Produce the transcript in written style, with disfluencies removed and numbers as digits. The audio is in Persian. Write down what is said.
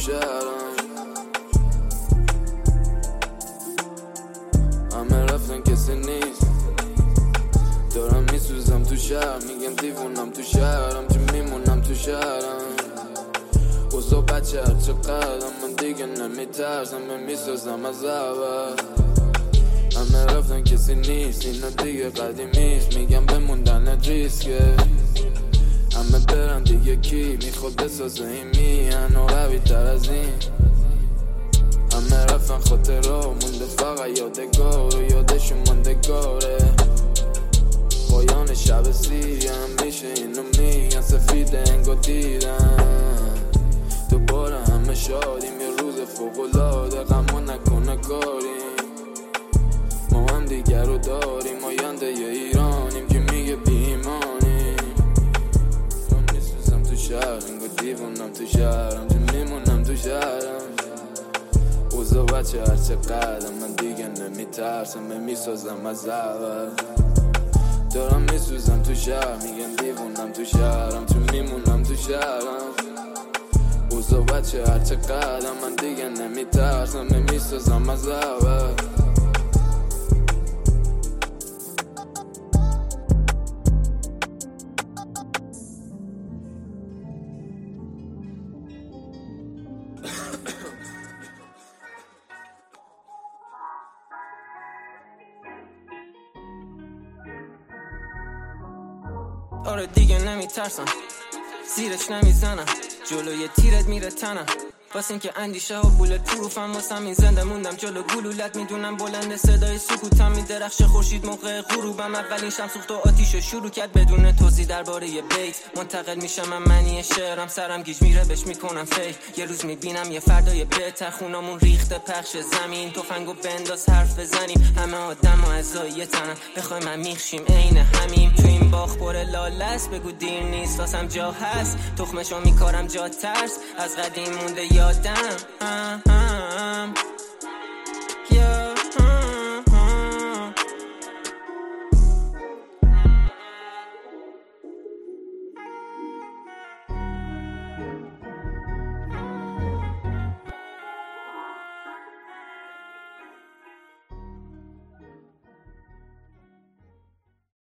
شهرم، همه رفتن کسی نیست، دارم میسوزم تو شهر، میگم دیوونم تو شهرم، چه میمونم تو شهرم. اوزا بچه هرچه قدم من دیگه نمیترسم، میسازم از اول. همه رفتن کسی نیست، اینا دیگه قدیمیست، میگم بموندن ریسکه. همه برن دیگه کی میخواد بسازه این میهن و قوی تر از این. همه رفتن خاطرها مونده فقط یادگار و یادشون ماندگاره. پایان شب سیری هم میشه اینو میگن، سفید انگار دیدن. دوباره همه شادیم، یه روز فوق‌العاده، غمو نکنه کاریم. ما هم دیگر رو داریم، آینده یه ایرانیم که میگه بیمانیم. من میسوزم تو شهر، انگار دیوونم تو شهرم، چه میمونم تو شهرم. اوزا بچه هرچه قدم من دیگه نمیترسم، میسازم از اول. دارم میسوزم تو شهر، میگن دیوونم تو شهرم، چون میمونم تو شهرم. اوزا بچه هرچه قدم من دیگه نمیترسم، میسازم از اول. آره دیگه نمیترسم، زیرش نمیزنم، جلوی تیرت میره تنم، واسه این که اندیشه ها بولت پروفم، واسم این زنده موندم جلو گلولت، میدونم بلند صدای سکوتم میدرخش خورشید موقع غروبم. اولین شم سوخت و آتیشو شروع کرد بدون توضیح درباره یه بیت، منتقل میشم من معنی شعرم، سرم گیج میره بهش میکنم فکر. یه روز میبینم یه فردای بهتر، خونامون ریخته پخش زمین، تفنگو بنداز حرف بزنیم، همه آدم ها اعضای یه تنم، بخوای من میخشیم عین همیم. تو این باغ پر لاله است، بگو دیر نیست واسم جا هست، تخمشو میکارم جا ترس از قدیم مونده یادم.